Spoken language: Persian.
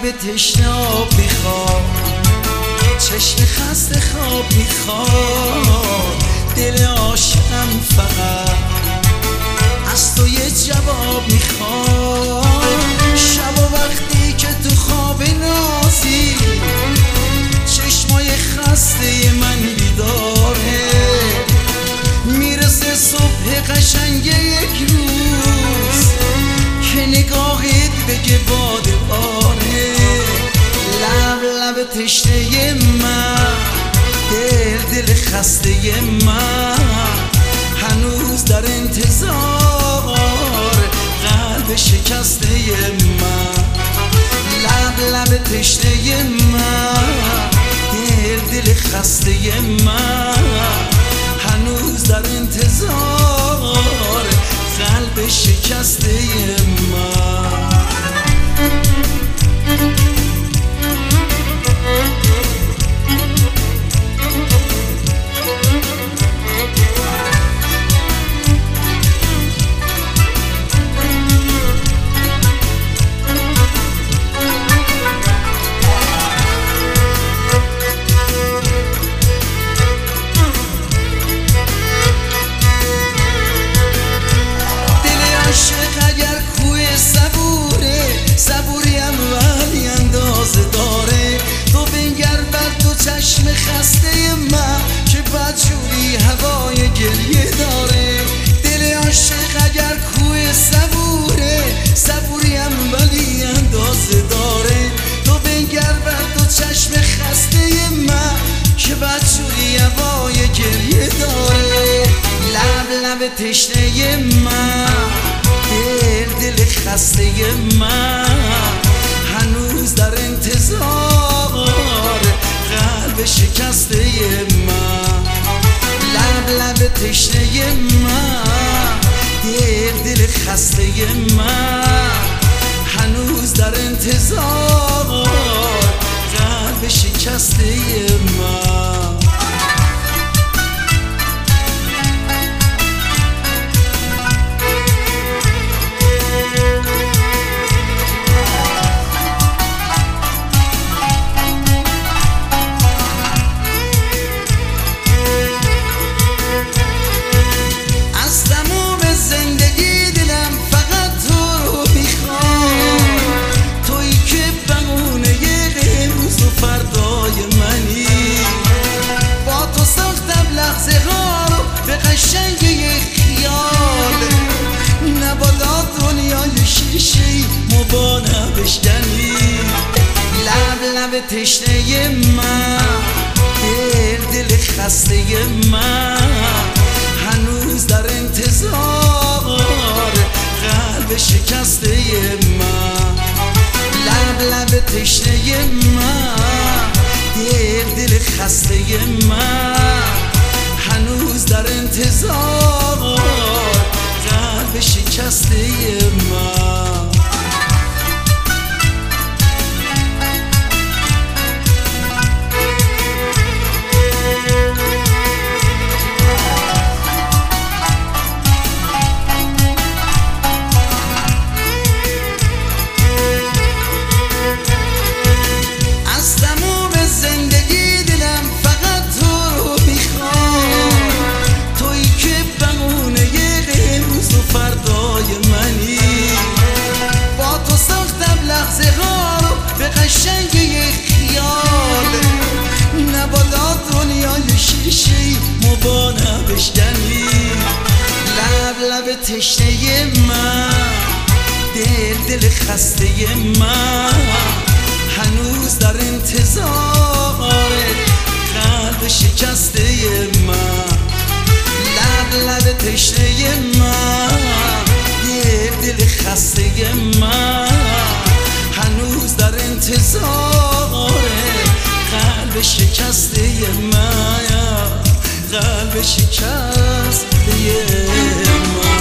لب تشنه آب میخواد، چشم خسته خواب میخواد، دل عاشقم فقط از تو یه جواب میخواد. شب و وقتی که تو خواب نازی، چشمای خسته من بیداره، میرسه صبح قشنگ یک روز که نگاهت بگه باده آره. لب لب تشنه من، دل خسته من، هنوز در انتظار قلب شکسته من. لب لب تشنه من، دل خسته من، هنوز در انتظار قلب شکسته من. چشم خسته من که بدجوری هوای گریه داره. دل عاشق اگر کوه صبوره، صبوریم ولی اندازه داره. تو بنگر بر دو چشم خسته من که بدجوری هوای گریه داره. لب لب تشنه من، دل خسته من، هنوز در انتظار قلب شکسته من. لب لب تشنه من، دل خسته من، هنوز در انتظار قلب شکسته من. قشنگ یک خیال نبادا دنیای شیشه‌ای مبانا بشکنی. لب لب تشنه من، دل خسته من، هنوز در انتظار قلب شکسته من. لب لب تشنه من، دل خسته من، هنوز در انتظار قلب شکسته من. از تمام زندگی دلم فقط تو رو میخوام، تویی که بهونه امروز و فردای منی. با تو ساختم لحظه ها رو به قشنگ یک خیال نبادا دنیای شیشه‌ای مبانا بشکنی. لب لب تشنه من، دل خسته من، هنوز در انتظار قلب شکسته من. لب لب تشنه من، دل خسته من، هنوز در انتظار قلب شکسته من. قلب شکسته من.